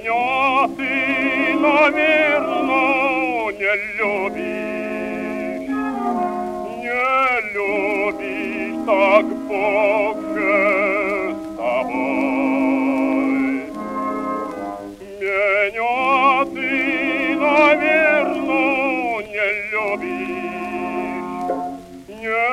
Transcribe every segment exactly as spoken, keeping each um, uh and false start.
Меня ты, наверно, не любишь, не любишь, так Бог же с тобой. Меня ты, наверно, не любишь, не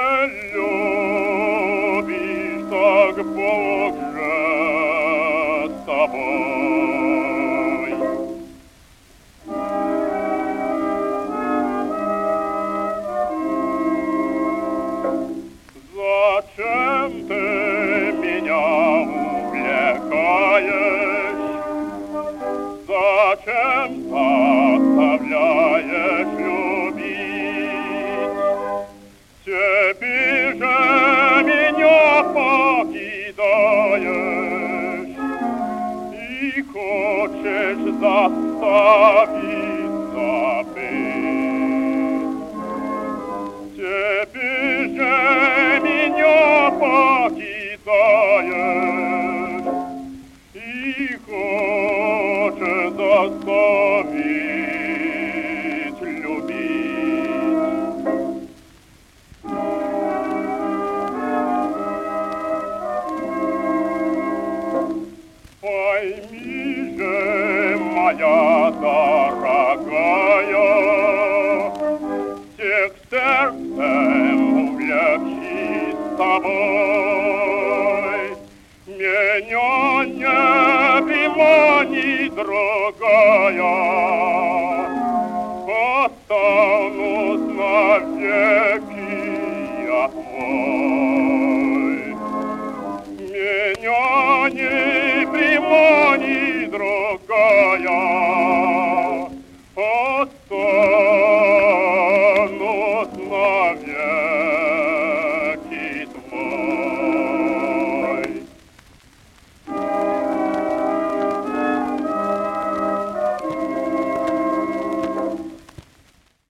любишь, так Бог же с тобой. Зачем ты меня увлекаешь? Зачем заставляешь любить? Теперь же меня покидаешь и хочешь заставить забыть. Теперь же меня покидаешь и хочешь заставить любить. Пойми же, моя дорогая, всех сердцем увлекшись с тобой, меня не приманит дрожь.